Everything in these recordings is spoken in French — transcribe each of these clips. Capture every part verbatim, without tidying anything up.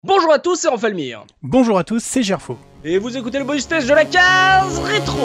Bonjour à tous, c'est Enfalmir. Bonjour à tous, c'est Gerfo. Et vous écoutez le bonus test de la case rétro.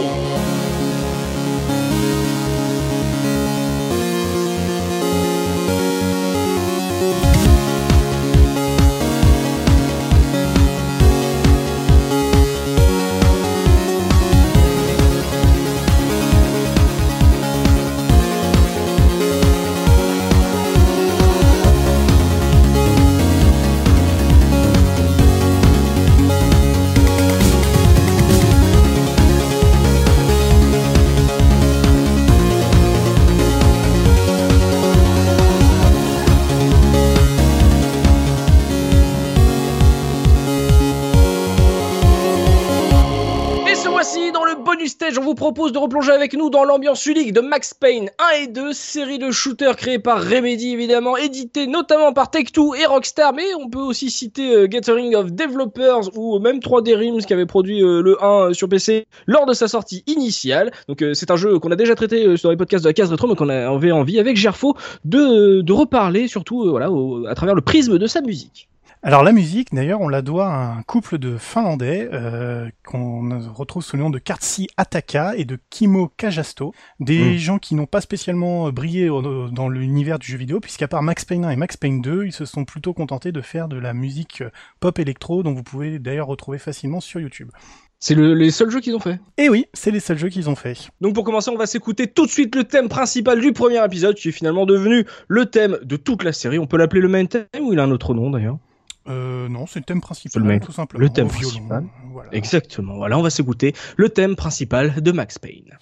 On vous propose de replonger avec nous dans l'ambiance unique de Max Payne un et deux, série de shooters créée par Remedy évidemment, édité notamment par Take-Two et Rockstar, mais on peut aussi citer euh, Gathering of Developers ou même trois D Realms qui avait produit euh, le un sur P C lors de sa sortie initiale. Donc euh, c'est un jeu qu'on a déjà traité euh, sur les podcasts de la case rétro, mais qu'on avait envie avec Gerfo de, de reparler, surtout euh, voilà, au, à travers le prisme de sa musique. Alors la musique, d'ailleurs, on la doit à un couple de Finlandais euh, qu'on retrouve sous le nom de Kartsi Ataka et de Kimmo Kajasto, des mmh. gens qui n'ont pas spécialement brillé dans l'univers du jeu vidéo, puisqu'à part Max Payne un et Max Payne deux, ils se sont plutôt contentés de faire de la musique pop électro, dont vous pouvez d'ailleurs retrouver facilement sur YouTube. C'est le, les seuls jeux qu'ils ont fait. Et oui, c'est les seuls jeux qu'ils ont fait. Donc pour commencer, on va s'écouter tout de suite le thème principal du premier épisode, qui est finalement devenu le thème de toute la série. On peut l'appeler le main theme, ou il a un autre nom d'ailleurs? Euh, non, c'est le thème principal, le tout simplement. Le thème principal. Voilà. Exactement. Voilà, on va s'écouter le thème principal de Max Payne.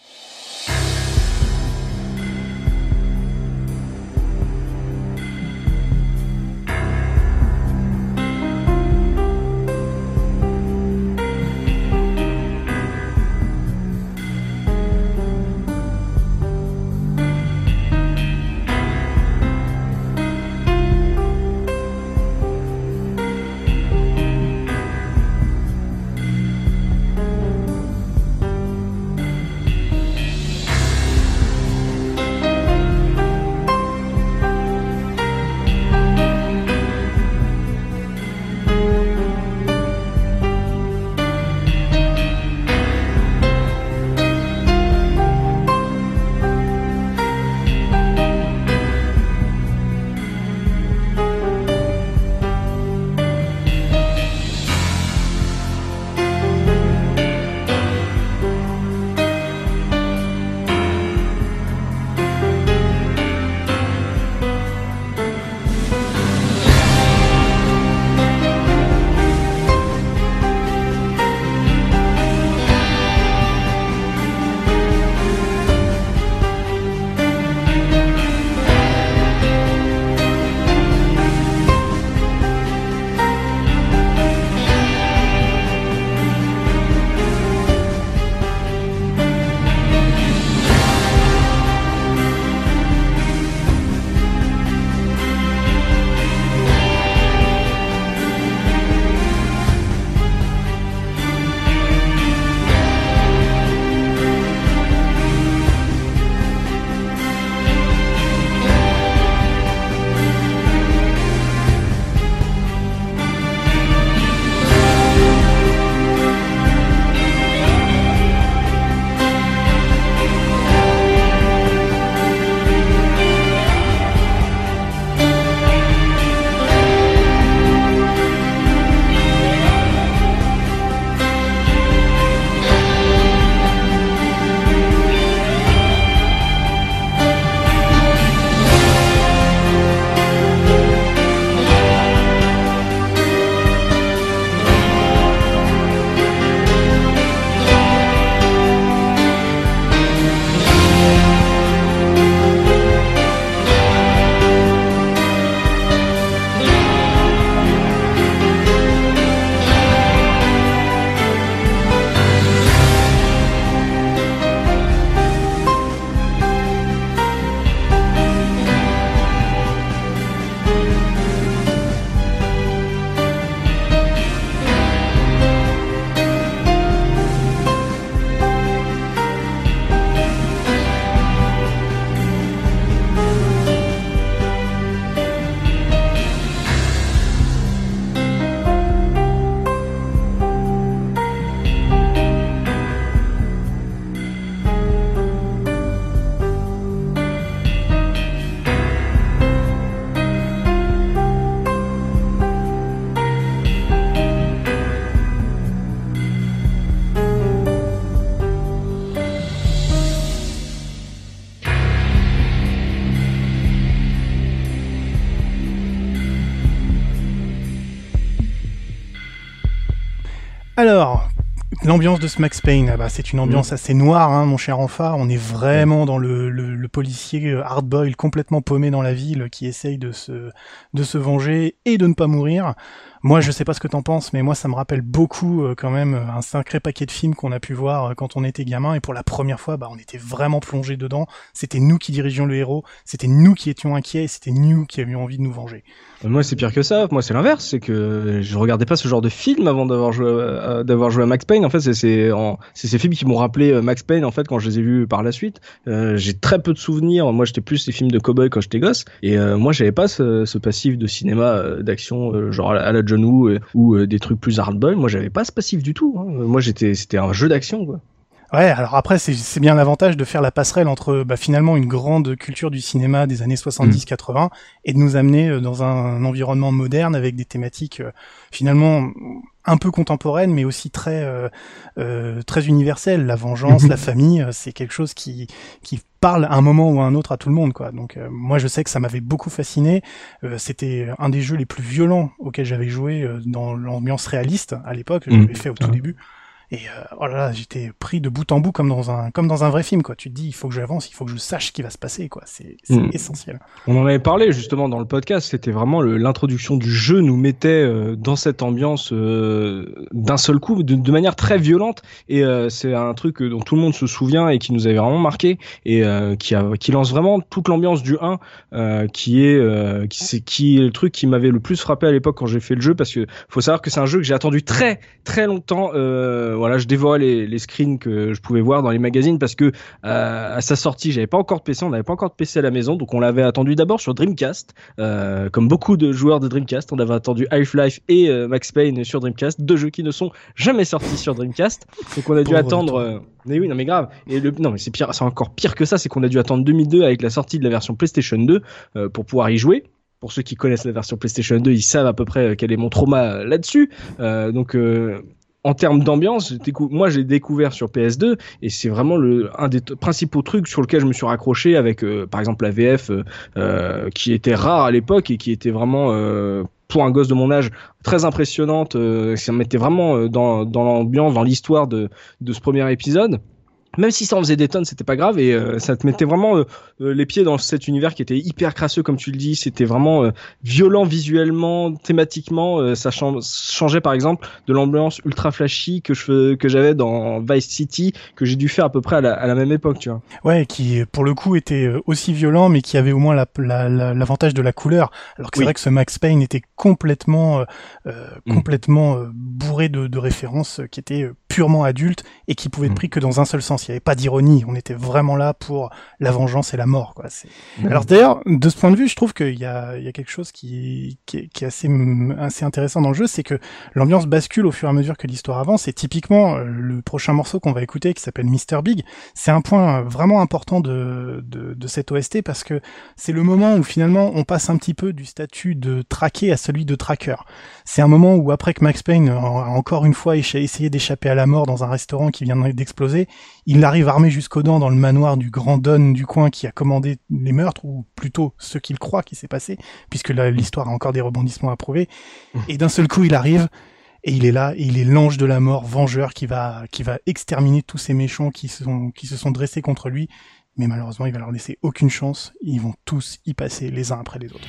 Alors, l'ambiance de ce Max Payne, ah bah, c'est une ambiance mmh. assez noire, hein, mon cher Enfa. On est vraiment dans le, le, le policier hard-boiled, complètement paumé dans la ville, qui essaye de se, de se venger et de ne pas mourir. Moi, je sais pas ce que t'en penses, mais moi, ça me rappelle beaucoup euh, quand même un sacré paquet de films qu'on a pu voir euh, quand on était gamin. Et pour la première fois, bah, on était vraiment plongé dedans. C'était nous qui dirigeons le héros. C'était nous qui étions inquiets. C'était nous qui avions envie de nous venger. Moi, c'est pire que ça. Moi, c'est l'inverse. C'est que je regardais pas ce genre de film avant d'avoir joué, euh, d'avoir joué à Max Payne. En fait, c'est, c'est, en, c'est ces films qui m'ont rappelé euh, Max Payne, en fait, quand je les ai vus par la suite. Euh, j'ai très peu de souvenirs. Moi, j'étais plus des films de cow-boy quand j'étais gosse. Et euh, moi, j'avais pas ce, ce passif de cinéma euh, d'action, euh, genre à la John Woo euh, ou euh, des trucs plus hard-boiled. Moi, j'avais pas ce passif du tout. Hein. Moi, j'étais, c'était un jeu d'action, quoi. Ouais, alors après, c'est, c'est bien l'avantage de faire la passerelle entre bah, finalement une grande culture du cinéma des années soixante-dix quatre-vingts et de nous amener dans un, un environnement moderne avec des thématiques euh, finalement un peu contemporaines, mais aussi très euh, euh, très universelles. La vengeance, la famille, c'est quelque chose qui qui parle à un moment ou à un autre à tout le monde, quoi. Donc euh, moi, je sais que ça m'avait beaucoup fasciné. Euh, c'était un des jeux les plus violents auxquels j'avais joué euh, dans l'ambiance réaliste à l'époque. Je l'avais fait au tout début. Et euh, oh là là, j'étais pris de bout en bout comme dans un comme dans un vrai film, quoi. Tu te dis, il faut que j'avance, il faut que je sache ce qui va se passer, quoi. C'est, c'est mmh. essentiel. On en avait parlé justement dans le podcast. C'était vraiment le, l'introduction du jeu nous mettait euh, dans cette ambiance euh, d'un seul coup, de, de manière très violente. Et euh, c'est un truc dont tout le monde se souvient et qui nous avait vraiment marqué et euh, qui a qui lance vraiment toute l'ambiance du un, euh, qui est euh, qui c'est qui est le truc qui m'avait le plus frappé à l'époque quand j'ai fait le jeu, parce que faut savoir que c'est un jeu que j'ai attendu très très longtemps. Euh, Voilà, je dévorais les, les screens que je pouvais voir dans les magazines parce que euh, à sa sortie, j'avais pas encore de P C, on n'avait pas encore de P C à la maison, donc on l'avait attendu d'abord sur Dreamcast, euh, comme beaucoup de joueurs de Dreamcast, on avait attendu Half-Life et euh, Max Payne sur Dreamcast, deux jeux qui ne sont jamais sortis sur Dreamcast, donc on a dû Pauvre attendre. Euh, mais oui, non mais grave. Et le, non mais c'est pire, c'est encore pire que ça, c'est qu'on a dû attendre deux mille deux avec la sortie de la version PlayStation deux euh, pour pouvoir y jouer. Pour ceux qui connaissent la version PlayStation deux, ils savent à peu près quel est mon trauma là-dessus. Euh, donc euh, En termes d'ambiance, moi j'ai découvert sur P S deux et c'est vraiment le un des t- principaux trucs sur lequel je me suis raccroché avec euh, par exemple la V F euh, qui était rare à l'époque et qui était vraiment euh, pour un gosse de mon âge très impressionnante. Euh, ça me mettait vraiment euh, dans dans l'ambiance, dans l'histoire de de ce premier épisode. Même si ça en faisait des tonnes, c'était pas grave et euh, ça te mettait vraiment euh, les pieds dans cet univers qui était hyper crasseux, comme tu le dis. C'était vraiment euh, violent visuellement, thématiquement. Euh, ça ch- changeait par exemple de l'ambiance ultra flashy que je que j'avais dans Vice City, que j'ai dû faire à peu près à la, à la même époque, tu vois. Ouais, qui pour le coup était aussi violent, mais qui avait au moins la, la, la, l'avantage de la couleur. Alors que c'est oui. vrai que ce Max Payne était complètement euh, mmh. complètement euh, bourré de, de références qui étaient purement adultes et qui pouvaient être pris mmh. que dans un seul sens. Il n'y avait pas d'ironie, on était vraiment là pour la vengeance et la mort, quoi. C'est... Mmh. Alors d'ailleurs, de ce point de vue, je trouve qu'il y a, il y a quelque chose qui, qui, est, qui est assez, assez intéressant dans le jeu, c'est que l'ambiance bascule au fur et à mesure que l'histoire avance, et typiquement, le prochain morceau qu'on va écouter, qui s'appelle mister Big, c'est un point vraiment important de, de, de cette O S T, parce que c'est le moment où finalement on passe un petit peu du statut de traqué à celui de tracker. C'est un moment où après que Max Payne a encore une fois essayé d'échapper à la mort dans un restaurant qui vient d'exploser, il arrive armé jusqu'aux dents dans le manoir du grand Don du coin qui a commandé les meurtres, ou plutôt ce qu'il croit qui s'est passé, puisque là, l'histoire a encore des rebondissements à prouver. Et d'un seul coup, il arrive, et il est là, et il est l'ange de la mort, vengeur, qui va, qui va exterminer tous ces méchants qui se sont, qui se sont dressés contre lui. Mais malheureusement, il va leur laisser aucune chance. Ils vont tous y passer les uns après les autres.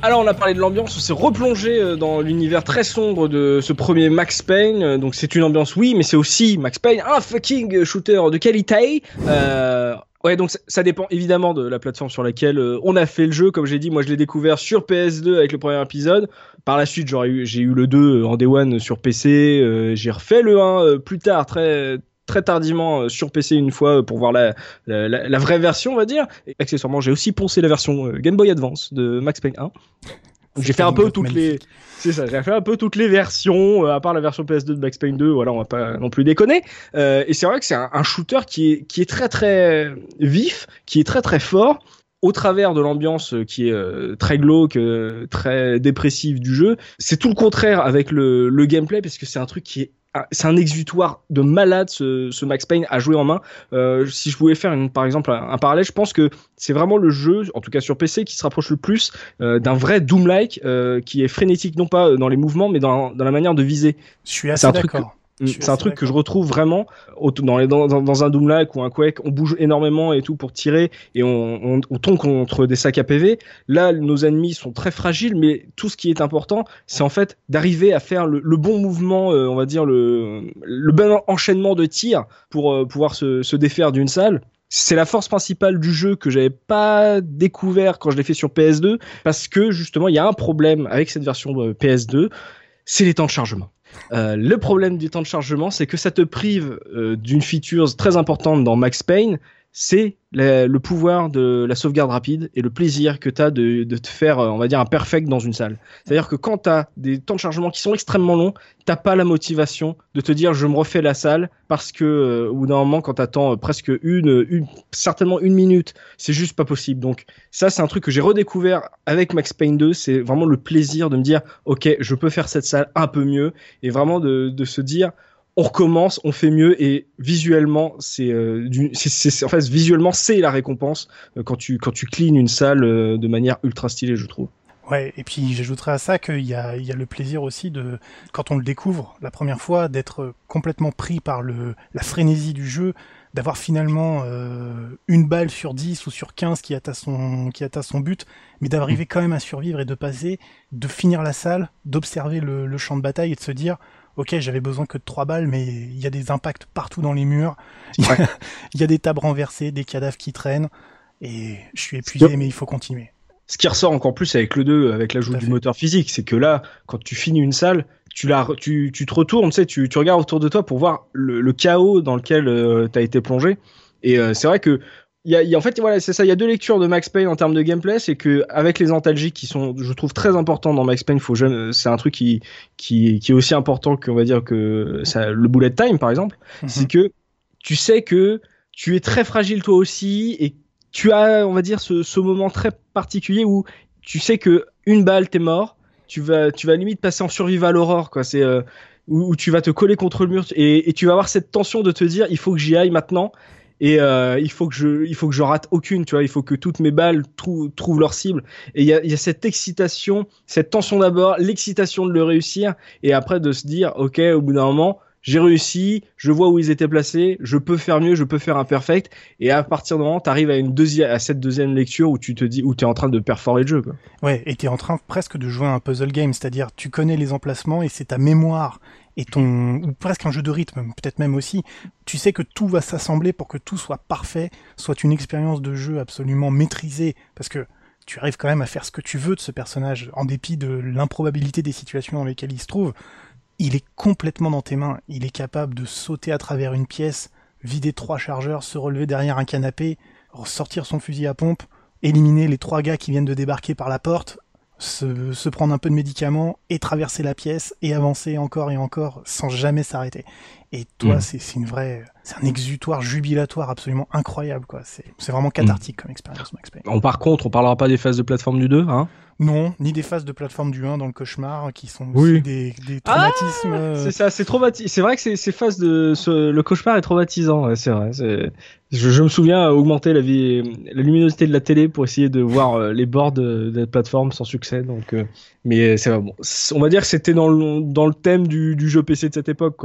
Alors on a parlé de l'ambiance, on s'est replongé dans l'univers très sombre de ce premier Max Payne. Donc c'est une ambiance, oui, mais c'est aussi Max Payne, un fucking shooter de qualité. Euh, ouais, donc ça, ça dépend évidemment de la plateforme sur laquelle euh, on a fait le jeu. Comme j'ai dit, moi je l'ai découvert sur P S deux avec le premier épisode. Par la suite, j'aurais eu, j'ai eu le deux en Day One sur P C. Euh, j'ai refait le un euh, plus tard, très... très tardivement sur P C une fois pour voir la, la, la, la vraie version, on va dire. Et accessoirement, j'ai aussi poncé la version Game Boy Advance de Max Payne un. J'ai fait un peu toutes magnifique. les, c'est ça, j'ai fait un peu toutes les versions, à part la version P S deux de Max Payne deux. Voilà, on va pas non plus déconner. Euh, et c'est vrai que c'est un, un shooter qui est qui est très très vif, qui est très très fort. Au travers de l'ambiance qui est euh, très glauque, euh, très dépressive du jeu, c'est tout le contraire avec le, le gameplay, parce que c'est un truc qui est c'est un exutoire de malade, ce, ce Max Payne à jouer en main. Euh, si je pouvais faire une, par exemple un, un parallèle, je pense que c'est vraiment le jeu, en tout cas sur P C, qui se rapproche le plus euh, d'un vrai Doom-like, euh, qui est frénétique non pas dans les mouvements, mais dans, dans la manière de viser. Je suis assez d'accord. C'est un truc que je retrouve vraiment dans, les, dans, dans un Doom-like ou un Quake. On bouge énormément et tout pour tirer, et on, on, on tombe contre des sacs à P V. Là, nos ennemis sont très fragiles, mais tout ce qui est important, c'est en fait d'arriver à faire le, le bon mouvement, euh, on va dire le, le bon enchaînement de tirs pour euh, pouvoir se, se défaire d'une salle. C'est la force principale du jeu que j'avais pas découvert quand je l'ai fait sur P S deux, parce que justement, il y a un problème avec cette version de P S deux, c'est les temps de chargement. Euh, le problème du temps de chargement, c'est que ça te prive euh, d'une feature très importante dans Max Payne, c'est la, le pouvoir de la sauvegarde rapide et le plaisir que tu as de, de te faire, on va dire, un perfect dans une salle. C'est-à-dire que quand tu as des temps de chargement qui sont extrêmement longs, t'as pas la motivation de te dire je me refais la salle, parce que euh, au bout d'un moment, quand t'attends presque une, une, certainement une minute, c'est juste pas possible. Donc ça, c'est un truc que j'ai redécouvert avec Max Payne deux, c'est vraiment le plaisir de me dire ok, je peux faire cette salle un peu mieux, et vraiment de, de se dire on recommence, on fait mieux, et visuellement, c'est, euh, du, c'est, c'est en fait visuellement c'est la récompense euh, quand tu quand tu cleans une salle euh, de manière ultra stylée, je trouve. Ouais, et puis j'ajouterais à ça qu'il y a, il y a le plaisir aussi de, quand on le découvre la première fois, d'être complètement pris par le la frénésie du jeu, d'avoir finalement euh, une balle sur dix ou sur quinze qui atteint son qui atteint son but, mais d'arriver quand même à survivre et de passer, de finir la salle, d'observer le, le champ de bataille et de se dire ok, j'avais besoin que de trois balles, mais il y a des impacts partout dans les murs, il y a, il y a des tables renversées, des cadavres qui traînent, et je suis épuisé, mais il faut continuer. Ce qui ressort encore plus avec le deux, avec l'ajout du moteur physique, c'est que là, quand tu finis une salle, tu, la, tu, tu te retournes, tu sais, tu, tu regardes autour de toi pour voir le, le chaos dans lequel euh, tu as été plongé. Et euh, c'est vrai que il y a, y a, en fait, voilà, c'est ça. Il y a deux lectures de Max Payne en termes de gameplay, c'est que avec les antalgiques qui sont, je trouve, très importants dans Max Payne, faut jamais, c'est un truc qui, qui, qui est aussi important qu'on va dire que ça, le bullet time, par exemple, mm-hmm. c'est que tu sais que tu es très fragile toi aussi, et tu as, on va dire, ce, ce moment très particulier où tu sais que une balle, t'es mort, tu vas, tu vas limite passer en survival horror, quoi. C'est euh, où, où tu vas te coller contre le mur, et, et tu vas avoir cette tension de te dire, il faut que j'y aille maintenant. Et euh, il faut que je, il faut que je rate aucune, tu vois. Il faut que toutes mes balles trou- trouvent leur cible. Et il y a, il y a cette excitation, cette tension d'abord, l'excitation de le réussir, et après de se dire, ok, au bout d'un moment, j'ai réussi, je vois où ils étaient placés, je peux faire mieux, je peux faire un perfect. Et à partir du moment, t'arrives à une deuxième, à cette deuxième lecture où tu te dis, où t'es en train de perforer le jeu, quoi. Ouais, et t'es en train presque de jouer à un puzzle game, c'est-à-dire tu connais les emplacements et c'est ta mémoire et ton, ou presque un jeu de rythme, peut-être même aussi. Tu sais que tout va s'assembler pour que tout soit parfait, soit une expérience de jeu absolument maîtrisée, parce que tu arrives quand même à faire ce que tu veux de ce personnage, en dépit de l'improbabilité des situations dans lesquelles il se trouve. Il est complètement dans tes mains. Il est capable de sauter à travers une pièce, vider trois chargeurs, se relever derrière un canapé, sortir son fusil à pompe, éliminer les trois gars qui viennent de débarquer par la porte, se, se prendre un peu de médicaments et traverser la pièce et avancer encore et encore sans jamais s'arrêter. Et toi, mmh. c'est, c'est une vraie, c'est un exutoire jubilatoire absolument incroyable, quoi. C'est, c'est vraiment cathartique mmh. comme expérience, Max Payne. Bon, par contre, on parlera pas des phases de plateforme du deux, hein? Non, ni des phases de plateforme du un dans le cauchemar, qui sont aussi oui. des, des traumatismes. Ah, c'est ça, c'est traumatisant. C'est vrai que c'est, ces phases de, ce, le cauchemar est traumatisant, ouais, c'est vrai. C'est, je, je me souviens augmenter la, vie, la luminosité de la télé pour essayer de voir euh, les bords de, de la plateforme sans succès. Donc, euh, mais c'est bon. On va dire que c'était dans le, dans le thème du, du jeu P C de cette époque, quoi.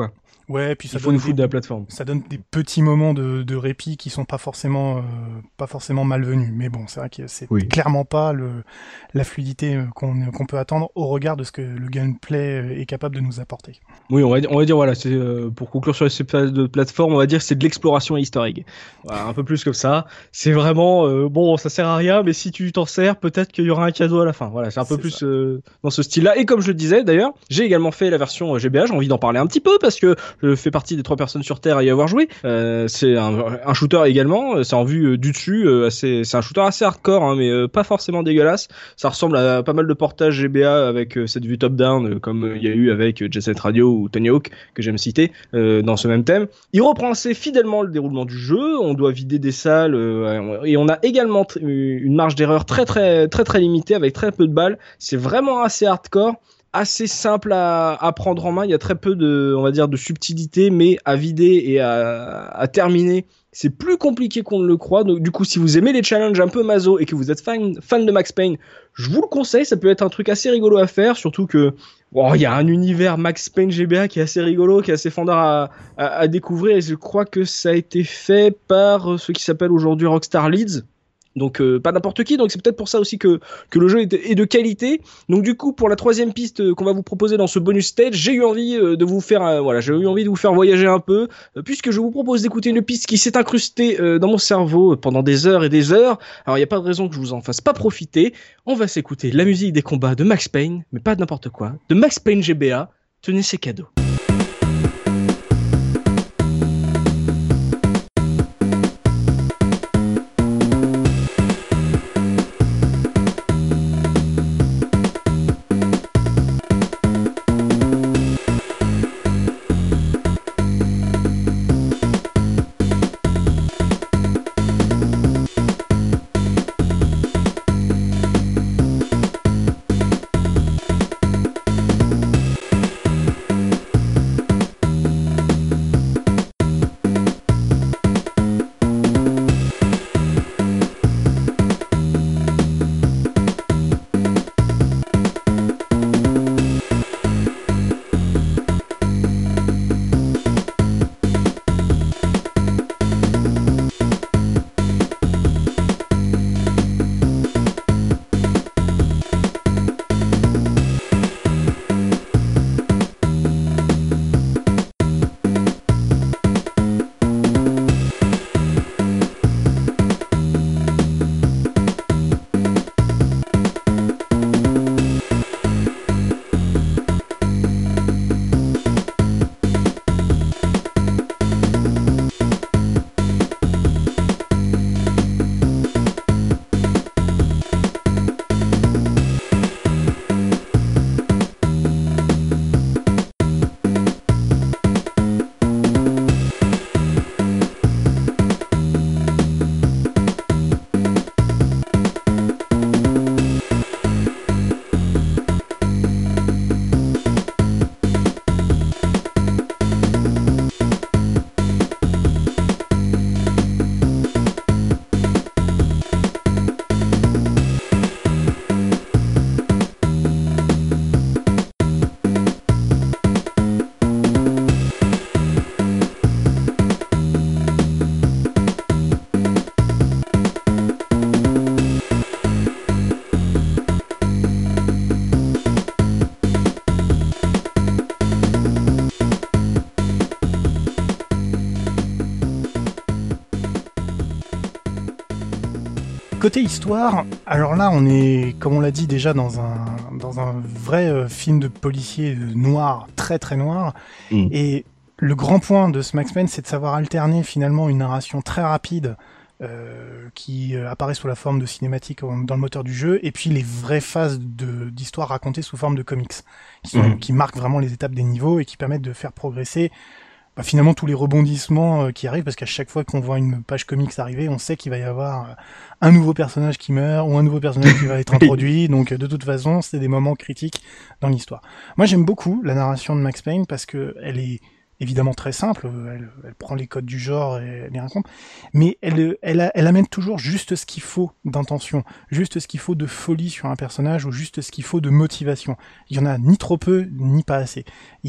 Ouais, puis ça il faut nous foutre des, de la plateforme. Ça donne des petits moments de, de répit qui sont pas forcément, euh, pas forcément malvenus. Mais bon, c'est vrai que c'est oui. clairement pas le, la fluidité qu'on, qu'on peut attendre au regard de ce que le gameplay est capable de nous apporter. Oui, on va, on va dire, voilà, c'est, euh, pour conclure sur ces de plateforme, on va dire que c'est de l'exploration et easter egg. Voilà, un peu plus comme ça. C'est vraiment, euh, bon, ça sert à rien, mais si tu t'en sers, peut-être qu'il y aura un cadeau à la fin. Voilà, c'est un peu c'est plus euh, dans ce style-là. Et comme je le disais, d'ailleurs, j'ai également fait la version G B A, j'ai envie d'en parler un petit peu, parce que je fais partie des trois personnes sur Terre à y avoir joué. Euh, c'est un, un shooter également, c'est en vue euh, du dessus, euh, assez, c'est un shooter assez hardcore, hein, mais euh, pas forcément dégueulasse. Ça ressemble à pas mal de portages G B A avec euh, cette vue top-down, euh, comme il y a eu avec euh, Jet Set Radio ou Tony Hawk, que j'aime citer, euh, dans ce même thème. Il reprend assez fidèlement le déroulement du jeu, on doit vider des salles, euh, et on a également t- une marge d'erreur très très très très limitée, avec très peu de balles. C'est vraiment assez hardcore, assez simple à, à prendre en main. Il y a très peu de, on va dire, de subtilité, mais à vider et à, à terminer, c'est plus compliqué qu'on ne le croit. Donc, du coup, si vous aimez les challenges un peu maso et que vous êtes fan, fan de Max Payne, je vous le conseille. Ça peut être un truc assez rigolo à faire, surtout que bon, il y a un univers Max Payne G B A qui est assez rigolo, qui est assez fandard à, à, à découvrir. Et je crois que ça a été fait par ceux qui s'appellent aujourd'hui Rockstar Leeds. Donc euh, pas n'importe qui, donc c'est peut-être pour ça aussi que, que le jeu est de, est de qualité. Donc du coup, pour la troisième piste euh, qu'on va vous proposer dans ce bonus stage, j'ai eu envie euh, de vous faire euh, voilà, j'ai eu envie de vous faire voyager un peu, euh, puisque je vous propose d'écouter une piste qui s'est incrustée euh, dans mon cerveau pendant des heures et des heures. Alors il n'y a pas de raison que je vous en fasse pas profiter. On va s'écouter la musique des combats de Max Payne, mais pas de n'importe quoi, de Max Payne G B A. Tenez, c'est cadeau. Côté histoire, alors là on est, comme on l'a dit déjà, dans un, dans un vrai euh, film de policier noir, très très noir, mmh. Et le grand point de ce Max Payne, c'est de savoir alterner finalement une narration très rapide euh, qui euh, apparaît sous la forme de cinématique dans le moteur du jeu, et puis les vraies phases de, d'histoire racontées sous forme de comics, qui, sont, mmh. qui marquent vraiment les étapes des niveaux et qui permettent de faire progresser bah, finalement tous les rebondissements euh, qui arrivent, parce qu'à chaque fois qu'on voit une page comics arriver, on sait qu'il va y avoir euh, un nouveau personnage qui meurt ou un nouveau personnage qui va être introduit. Donc de toute façon, c'est des moments critiques dans l'histoire. Moi, j'aime beaucoup la narration de Max Payne parce que elle est évidemment très simple. Elle, elle prend les codes du genre et elle les raconte, mais elle, elle, elle amène toujours juste ce qu'il faut d'intention, juste ce qu'il faut de folie sur un personnage ou juste ce qu'il faut de motivation. Il y en a ni trop peu ni pas assez. Il y a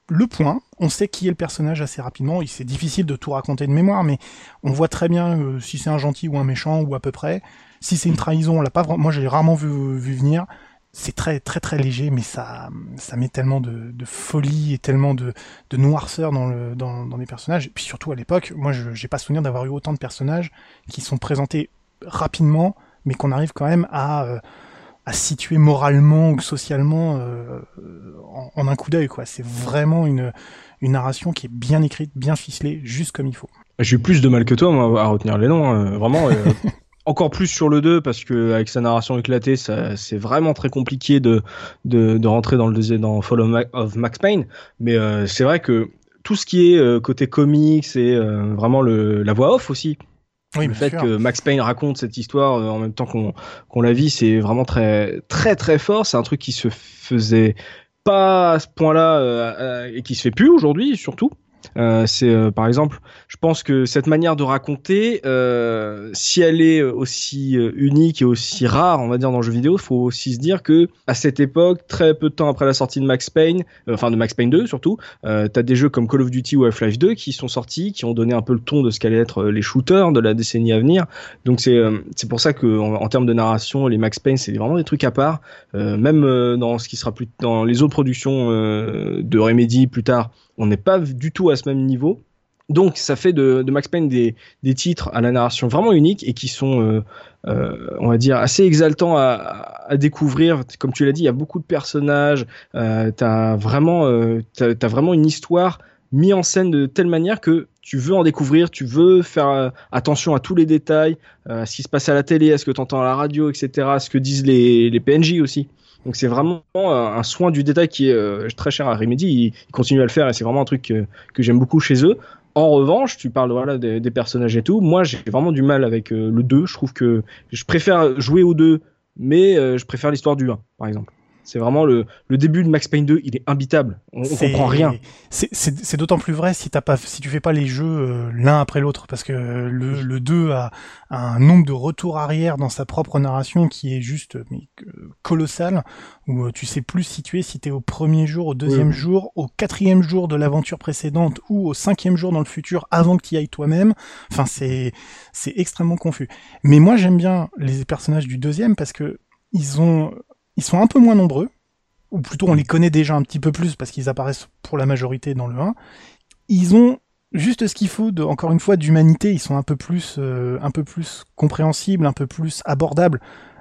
le point, on sait qui est le personnage assez rapidement, c'est difficile de tout raconter de mémoire, mais on voit très bien euh, si c'est un gentil ou un méchant, ou à peu près. Si c'est une trahison, on l'a pas vraiment, moi j'ai rarement vu, vu venir. C'est très très très léger, mais ça ça met tellement de, de folie et tellement de, de noirceur dans, le, dans, dans les personnages. Et puis surtout à l'époque, moi je j'ai pas souvenir d'avoir eu autant de personnages qui sont présentés rapidement, mais qu'on arrive quand même à... Euh, à situer moralement ou socialement euh, en, en un coup d'œil, quoi. C'est vraiment une, une narration qui est bien écrite, bien ficelée, juste comme il faut. J'ai eu plus de mal que toi, moi, à retenir les noms, hein. Vraiment. Euh, encore plus sur le deux, parce que avec sa narration éclatée, ça, c'est vraiment très compliqué de, de, de rentrer dans le deuxième, dans Fall of, Ma- of Max Payne. Mais euh, c'est vrai que tout ce qui est euh, côté comics et euh, vraiment le, la voix off aussi. Oui, le fait sûr. que Max Payne raconte cette histoire euh, en même temps qu'on qu'on la vit, c'est vraiment très très très fort. C'est un truc qui se faisait pas à ce point-là euh, euh, et qui se fait plus aujourd'hui, surtout. Euh, c'est euh, par exemple, je pense que cette manière de raconter, euh, si elle est aussi euh, unique et aussi rare, on va dire dans le jeu vidéo, il faut aussi se dire que à cette époque, très peu de temps après la sortie de Max Payne, euh, enfin de Max Payne deux surtout, euh, t'as des jeux comme Call of Duty ou Half-Life deux qui sont sortis, qui ont donné un peu le ton de ce qu'allaient être les shooters de la décennie à venir. Donc c'est euh, c'est pour ça que en, en termes de narration, les Max Payne c'est vraiment des trucs à part. Euh, même euh, dans ce qui sera plus dans les autres productions euh, de Remedy plus tard. On n'est pas du tout à ce même niveau. Donc, ça fait de, de Max Payne des, des titres à la narration vraiment unique et qui sont, euh, euh, on va dire, assez exaltants à, à découvrir. Comme tu l'as dit, il y a beaucoup de personnages. Euh, t'as vraiment, euh, t'as, t'as vraiment une histoire mise en scène de telle manière que tu veux en découvrir, tu veux faire euh, attention à tous les détails, euh, à ce qui se passe à la télé, à ce que tu entends à la radio, et cetera, à ce que disent les, les P N J aussi. Donc c'est vraiment un soin du détail qui est euh, très cher à Remedy. Ils, ils continuent à le faire et c'est vraiment un truc que, que j'aime beaucoup chez eux. En revanche, tu parles voilà des, des personnages et tout. Moi, j'ai vraiment du mal avec euh, le deux. Je trouve que je préfère jouer au deux, mais euh, je préfère l'histoire du un, par exemple. C'est vraiment le, le début de Max Payne deux, il est imbitable. On, on comprend rien. C'est, c'est, c'est d'autant plus vrai si t'as pas, si tu fais pas les jeux euh, l'un après l'autre, parce que le, le deux a, a un nombre de retours arrière dans sa propre narration qui est juste mais, euh, colossal, où euh, tu sais plus situer si t'es au premier jour, au deuxième oui. jour, au quatrième jour de l'aventure précédente ou au cinquième jour dans le futur avant que t'y ailles toi-même. Enfin, c'est, c'est extrêmement confus. Mais moi, j'aime bien les personnages du deuxième parce que ils ont Ils sont un peu moins nombreux, ou plutôt on les connaît déjà un petit peu plus parce qu'ils apparaissent pour la majorité dans le un. Ils ont juste ce qu'il faut, de, encore une fois, d'humanité. Ils sont un peu plus, euh, un peu plus compréhensibles, un peu plus abordables.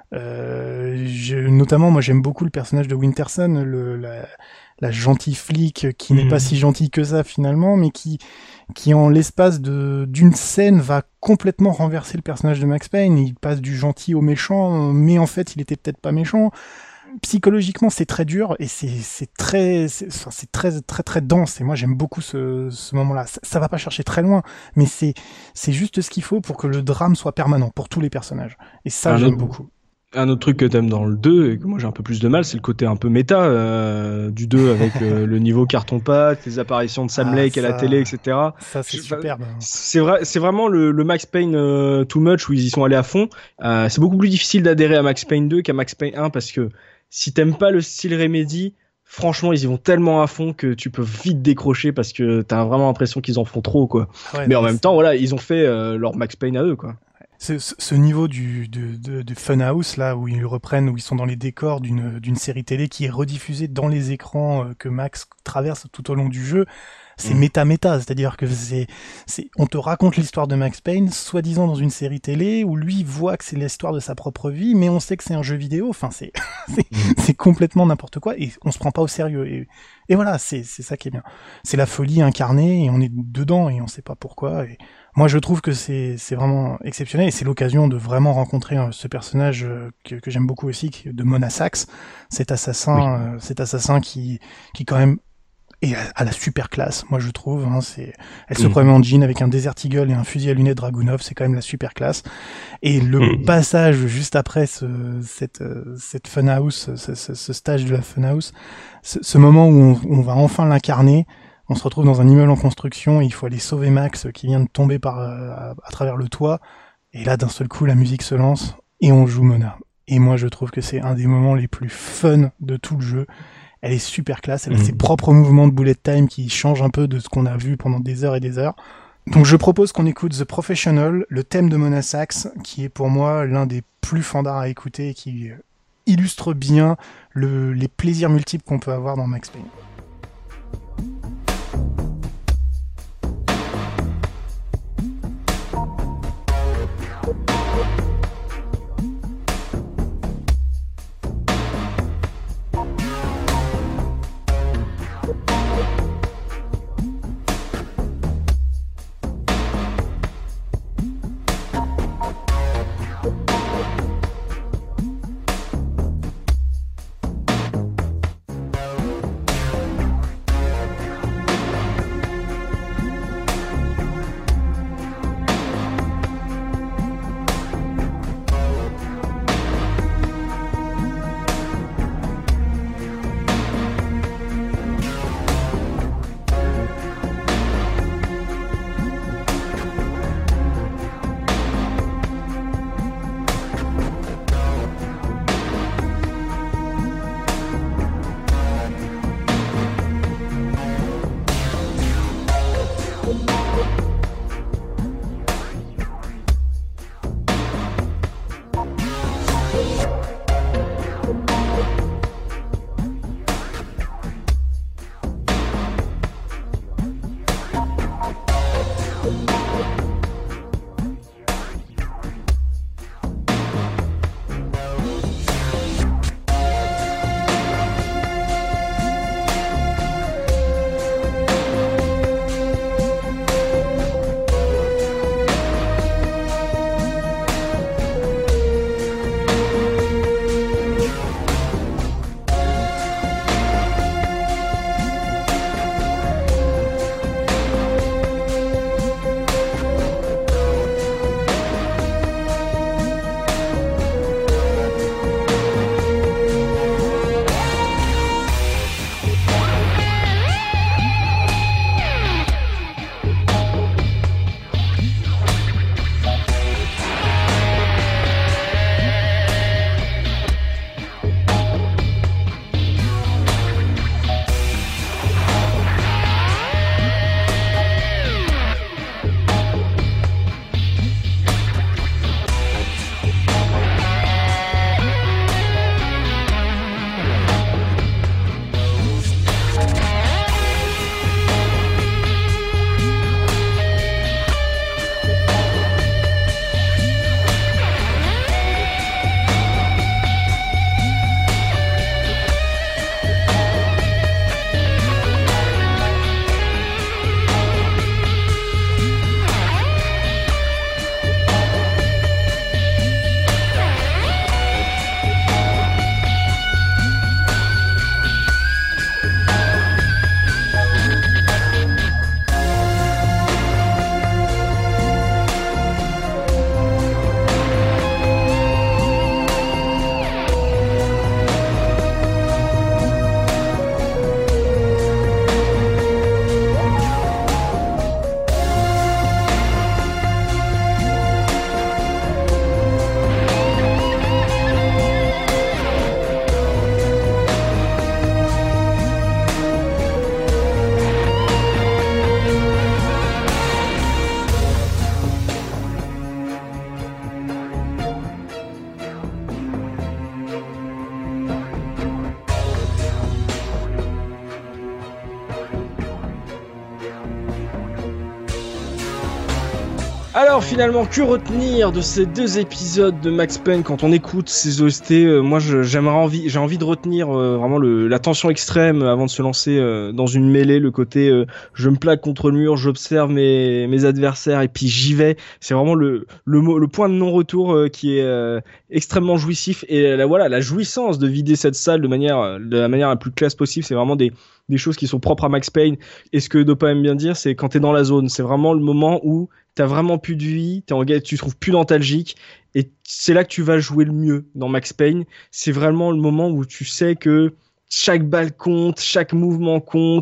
Euh, je, notamment, moi, j'aime beaucoup le personnage de Winterson, le, la, la gentille flic qui mmh. n'est pas si gentille que ça finalement, mais qui, qui en l'espace de d'une scène va complètement renverser le personnage de Max Payne. Il passe du gentil au méchant, mais en fait, il était peut-être pas méchant. Psychologiquement, c'est très dur et c'est c'est très c'est, c'est très très très dense. Et moi, j'aime beaucoup ce ce moment-là. Ça, ça va pas chercher très loin, mais c'est c'est juste ce qu'il faut pour que le drame soit permanent pour tous les personnages. Et ça, ah, j'aime non. beaucoup. Un autre truc que t'aimes dans le deux et que moi j'ai un peu plus de mal, c'est le côté un peu méta euh, du deux avec euh, le niveau carton-pâte, les apparitions de Sam ah, Lake ça, à la télé, et cetera. Ça c'est je, superbe. C'est vrai, c'est vraiment le, le Max Payne euh, too much où ils y sont allés à fond. Euh, c'est beaucoup plus difficile d'adhérer à Max Payne deux qu'à Max Payne un parce que si t'aimes pas le style Remedy, franchement ils y vont tellement à fond que tu peux vite décrocher parce que t'as vraiment l'impression qu'ils en font trop quoi. Ouais, mais en même temps voilà, ils ont fait euh, leur Max Payne à eux quoi. Ce, ce niveau du de, de, de Funhouse là où ils reprennent, où ils sont dans les décors d'une d'une série télé qui est rediffusée dans les écrans euh, que Max traverse tout au long du jeu, c'est mmh. méta méta, c'est-à-dire que c'est c'est on te raconte l'histoire de Max Payne soi-disant dans une série télé où lui voit que c'est l'histoire de sa propre vie, mais on sait que c'est un jeu vidéo. Enfin c'est c'est, mmh. c'est complètement n'importe quoi et on se prend pas au sérieux et et voilà, c'est c'est ça qui est bien. C'est la folie incarnée et on est dedans et on sait pas pourquoi. Et moi, je trouve que c'est c'est vraiment exceptionnel et c'est l'occasion de vraiment rencontrer euh, ce personnage euh, que, que j'aime beaucoup aussi, de Mona Sachs, cet assassin, oui. euh, cet assassin qui qui quand même est à, à la super classe. Moi, je trouve. Hein, c'est elle se mmh. promène en jean avec un Desert Eagle et un fusil à lunettes Dragunov, c'est quand même la super classe. Et le mmh. passage juste après ce cette cette funhouse, ce, ce, ce stage de la funhouse, ce, ce moment où on, on va enfin l'incarner. On se retrouve dans un immeuble en construction et il faut aller sauver Max qui vient de tomber par euh, à, à travers le toit. Et là, d'un seul coup, la musique se lance et on joue Mona. Et moi, je trouve que c'est un des moments les plus fun de tout le jeu. elle est super classe, elle a mmh. ses propres mouvements de bullet time qui changent un peu de ce qu'on a vu pendant des heures et des heures. Donc je propose qu'on écoute The Professional, le thème de Mona Sax, qui est pour moi l'un des plus fandards à écouter et qui illustre bien le, les plaisirs multiples qu'on peut avoir dans Max Payne. Alors finalement, que retenir de ces deux épisodes de Max Payne quand on écoute ces O S T? euh, Moi, je, j'aimerais envie, j'ai envie de retenir euh, vraiment le, la tension extrême avant de se lancer euh, dans une mêlée, le côté euh, je me plaque contre le mur, j'observe mes, mes adversaires et puis j'y vais. C'est vraiment le, le, le point de non-retour euh, qui est euh, extrêmement jouissif et la, voilà, la jouissance de vider cette salle de manière, de la manière la plus classe possible. C'est vraiment des des choses qui sont propres à Max Payne. Et ce que Dopa aime bien dire, c'est quand t'es dans la zone, c'est vraiment le moment où t'as vraiment plus de vie, t'es en guerre, tu te trouves plus nostalgique, et c'est là que tu vas jouer le mieux dans Max Payne. C'est vraiment le moment où tu sais que chaque balle compte, chaque mouvement compte,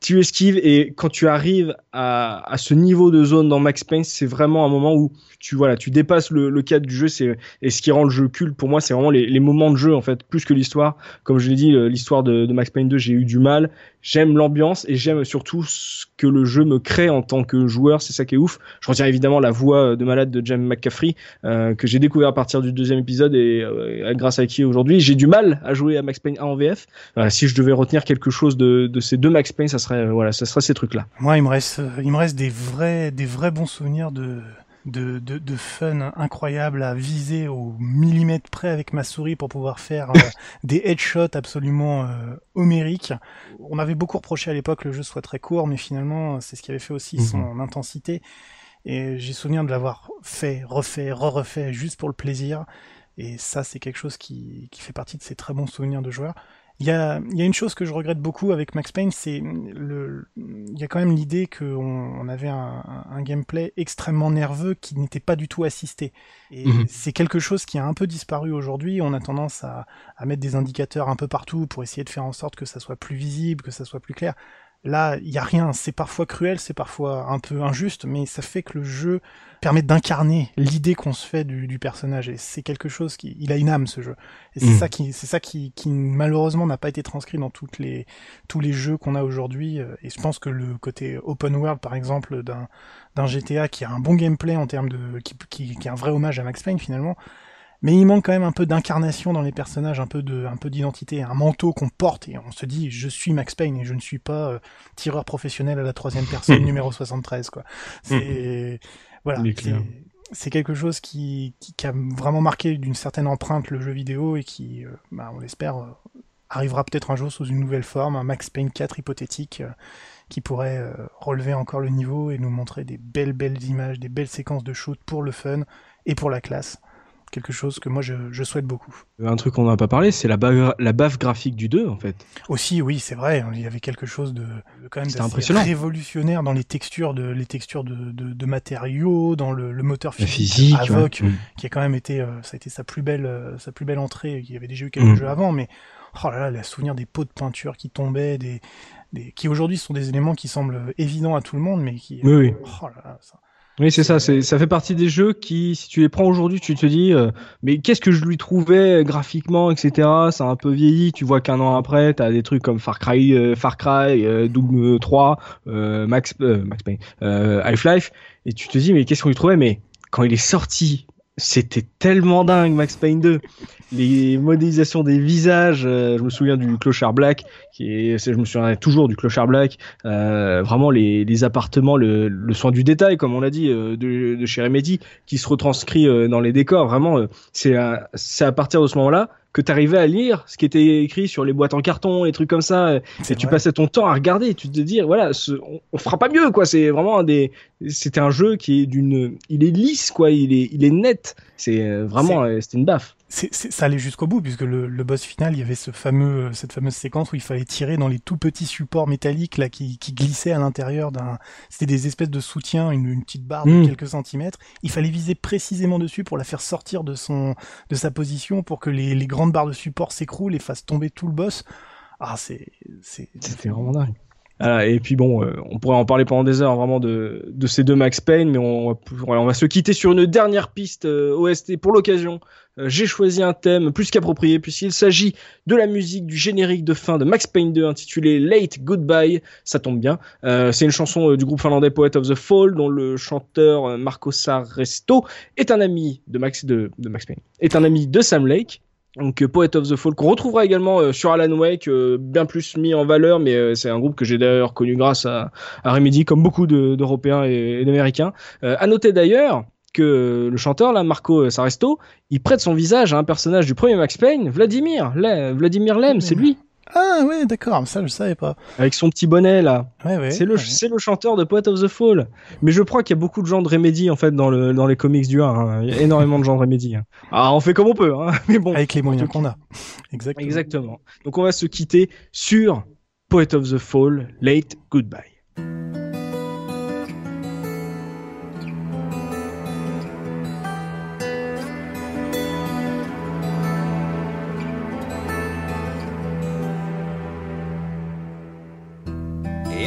tu esquives et quand tu arrives à, à ce niveau de zone dans Max Payne, c'est vraiment un moment où tu voilà, tu dépasses le, le cadre du jeu. C'est et ce qui rend le jeu culte pour moi, c'est vraiment les, les moments de jeu en fait, plus que l'histoire. Comme je l'ai dit, l'histoire de, de Max Payne deux, j'ai eu du mal. J'aime l'ambiance et j'aime surtout ce que le jeu me crée en tant que joueur. C'est ça qui est ouf. Je retiens évidemment la voix de malade de James McCaffrey euh, que j'ai découvert à partir du deuxième épisode et euh, grâce à qui aujourd'hui j'ai du mal à jouer à Max Payne un en V F. Euh, si je devais retenir quelque chose de, de ces deux Max Payne, ça serait euh, voilà, ça serait ces trucs-là. Moi, il me reste, il me reste des vrais, des vrais bons souvenirs de. De, de, de fun incroyable à viser au millimètre près avec ma souris pour pouvoir faire euh, des headshots absolument euh, homériques. On avait beaucoup reproché à l'époque que le jeu soit très court, mais finalement c'est ce qui avait fait aussi son mmh. intensité. Et j'ai souvenir de l'avoir fait, refait, re-refait juste pour le plaisir. Et ça, c'est quelque chose qui, qui fait partie de ces très bons souvenirs de joueurs. Il y a, il y a une chose que je regrette beaucoup avec Max Payne, c'est le, il y a quand même l'idée qu'on on avait un, un gameplay extrêmement nerveux qui n'était pas du tout assisté. Et mmh. c'est quelque chose qui a un peu disparu aujourd'hui. On a tendance à, à mettre des indicateurs un peu partout pour essayer de faire en sorte que ça soit plus visible, que ça soit plus clair. Là, il y a rien. C'est parfois cruel, c'est parfois un peu injuste, mais ça fait que le jeu permet d'incarner l'idée qu'on se fait du, du personnage. Et c'est quelque chose qui, il a une âme, ce jeu. Et c'est mmh. ça qui, c'est ça qui, qui malheureusement n'a pas été transcrit dans toutes les, tous les jeux qu'on a aujourd'hui. Et je pense que le côté open world, par exemple, d'un, d'un G T A qui a un bon gameplay en termes de, qui, qui, qui est un vrai hommage à Max Payne finalement. Mais il manque quand même un peu d'incarnation dans les personnages, un peu de, un peu d'identité, un manteau qu'on porte et on se dit je suis Max Payne et je ne suis pas euh, tireur professionnel à la troisième personne numéro soixante-treize quoi. C'est voilà, c'est, c'est quelque chose qui, qui, qui a vraiment marqué d'une certaine empreinte le jeu vidéo et qui, euh, bah, on l'espère, euh, arrivera peut-être un jour sous une nouvelle forme, un Max Payne quatre hypothétique euh, qui pourrait euh, relever encore le niveau et nous montrer des belles belles images, des belles séquences de shoot pour le fun et pour la classe. Quelque chose que moi je, je souhaite beaucoup. Un truc qu'on n'a pas parlé, c'est la bave, la bave graphique du deux en fait. Aussi, oui, c'est vrai. Il y avait quelque chose de, de quand même d'assez révolutionnaire dans les textures de les textures de, de, de matériaux, dans le, le moteur physique, physique Avoc, ouais. qui a quand même été, euh, ça a été sa plus belle, euh, sa plus belle entrée. Il y avait déjà eu quelques mmh. jeux avant, mais oh là là, le souvenir des pots de peinture qui tombaient, des, des qui aujourd'hui sont des éléments qui semblent évidents à tout le monde, mais qui, oui, oui. oh là là, ça. Oui, c'est, c'est ça. C'est, ça fait partie des jeux qui, si tu les prends aujourd'hui, tu te dis, euh, mais qu'est-ce que je lui trouvais graphiquement, et cetera. Ça a un peu vieilli. Tu vois qu'un an après, t'as des trucs comme Far Cry, euh, Far Cry, euh, Doom trois, euh, Max, euh, Max Payne, euh, Half-Life, et tu te dis, mais qu'est-ce qu'on lui trouvait? Mais quand il est sorti, c'était tellement dingue, Max Payne deux. Les modélisations des visages, euh, je me souviens du Clochard Black, qui est, je me souviens toujours du Clochard Black, euh, vraiment les, les appartements, le, le soin du détail, comme on l'a dit, euh, de, de chez Remedy, qui se retranscrit euh, dans les décors. Vraiment, euh, c'est, à, c'est à partir de ce moment-là que tu arrivais à lire ce qui était écrit sur les boîtes en carton, les trucs comme ça, c'est et tu vrai. Passais ton temps à regarder, et tu te dis, voilà, ce, on, on fera pas mieux, quoi. C'est vraiment un des, c'était un jeu qui est d'une, il est lisse, quoi, il est, il est net. C'est euh, vraiment, c'est... Euh, c'était une baffe. C'est, c'est, ça allait jusqu'au bout, puisque le, le boss final, il y avait ce fameux, cette fameuse séquence où il fallait tirer dans les tout petits supports métalliques là qui, qui glissaient à l'intérieur d'un. C'était des espèces de soutien, une, une petite barre de mmh. quelques centimètres. Il fallait viser précisément dessus pour la faire sortir de son, de sa position, pour que les, les grandes barres de support s'écroulent et fassent tomber tout le boss. Ah, c'est, c'est. C'était vraiment dingue. Voilà, et puis bon, euh, on pourrait en parler pendant des heures vraiment de, de ces deux Max Payne, mais on, on va se quitter sur une dernière piste euh, O S T pour l'occasion. Euh, j'ai choisi un thème plus qu'approprié puisqu'il s'agit de la musique du générique de fin de Max Payne deux intitulé Late Goodbye. Ça tombe bien. Euh, c'est une chanson euh, du groupe finlandais Poet of the Fall dont le chanteur euh, Marco Saresto est un ami de Max de, de Max Payne, est un ami de Sam Lake. Donc euh, Poet of the Fall qu'on retrouvera également euh, sur Alan Wake, euh, bien plus mis en valeur, mais euh, c'est un groupe que j'ai d'ailleurs connu grâce à, à Remedy, comme beaucoup de, d'Européens et, et d'Américains. Euh, à noter d'ailleurs que le chanteur là, Marco Saresto, il prête son visage à un personnage du premier Max Payne, Vladimir, Lem, Vladimir Lem, c'est lui. Ah ouais, d'accord, ça je savais pas. Avec son petit bonnet là. Ouais, ouais, c'est le ouais. c'est le chanteur de Poet of the Fall. Mais je crois qu'il y a beaucoup de gens de Remedy en fait dans le dans les comics du un. Hein. Il y a énormément de gens de Remedy. Hein. Ah, on fait comme on peut. Hein. Mais bon. Avec les moyens qu'on a. Exactement. Exactement. Donc on va se quitter sur Poet of the Fall, Late Goodbye.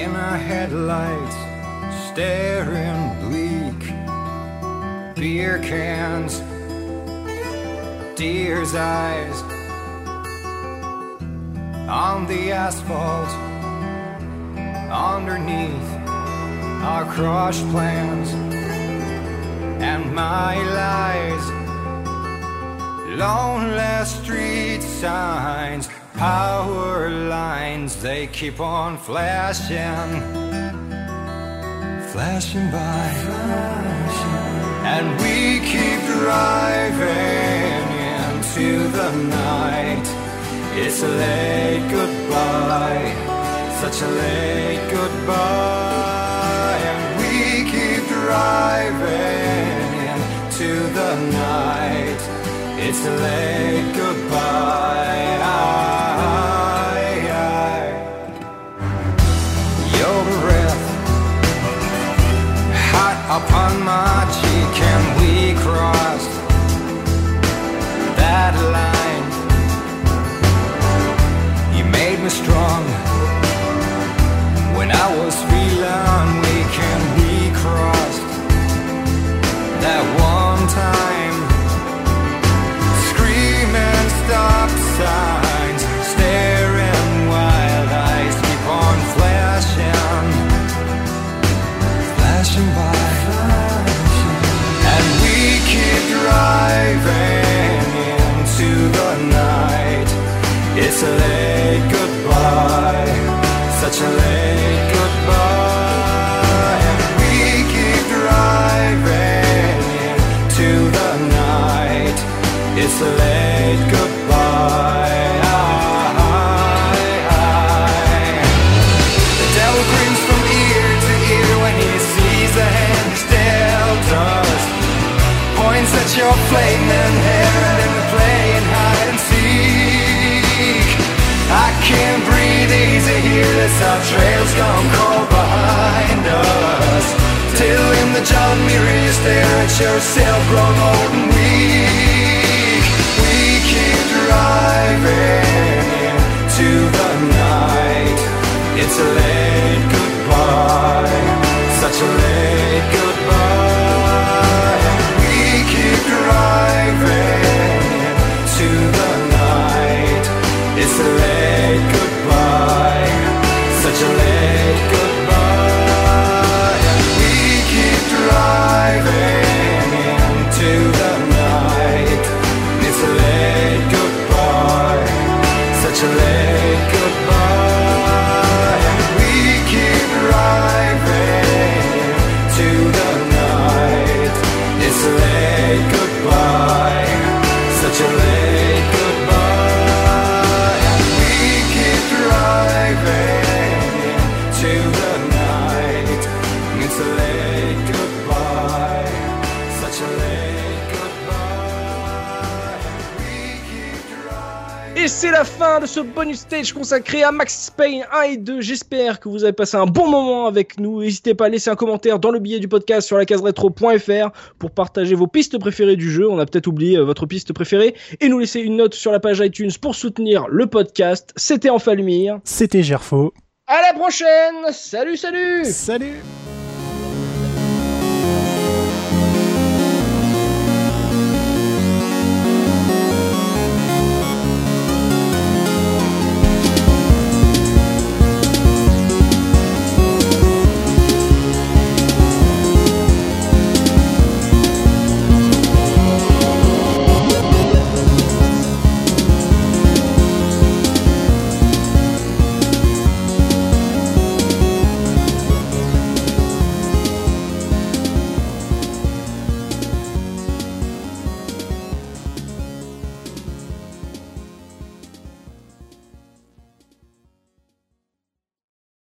in our headlights, staring bleak. Beer cans, deer's eyes on the asphalt underneath our crushed plans and my lies. Lonely street signs, power lines, they keep on flashing, flashing by, flashing. And we keep driving into the night. It's a late goodbye, such a late goodbye. And we keep driving into the night. It's a late goodbye. Your breath hot upon my cheek, and we crossed that line. You made me strong when I was feeling weak, and we crossed that one time. Screaming stop signs, staring wild eyes keep on flashing, flashing by. And we keep driving into the night. It's a late goodbye, such a late goodbye. And we keep driving into the night. It's a late goodbye. The devil grins from ear to ear when he sees the hand he's dealt us. Points at your flaming hair, and then we're playing hide and seek. I can't breathe easy here, this our trail's gone cold behind us. Till in the John mirror you stare at yourself grown old and weak. We keep driving into the night. It's a late goodbye, such a late goodbye. We keep driving into the night. It's a late goodbye, such a late goodbye. We keep driving into the night. It's a late goodbye, such a late goodbye. We keep driving into the night. It's a late goodbye, such a late goodbye. We keep driving into the night. It's a late goodbye, such a late goodbye. We keep driving. Et c'est la fin de ce bonus stage consacré à Max Payne un et deux. J'espère que vous avez passé un bon moment avec nous. N'hésitez pas à laisser un commentaire dans le billet du podcast sur la case rétro point f r pour partager vos pistes préférées du jeu. On a peut-être oublié euh, votre piste préférée. Et nous laisser une note sur la page iTunes pour soutenir le podcast. C'était Enfalumir. C'était Gerfo. À la prochaine. Salut, salut. Salut.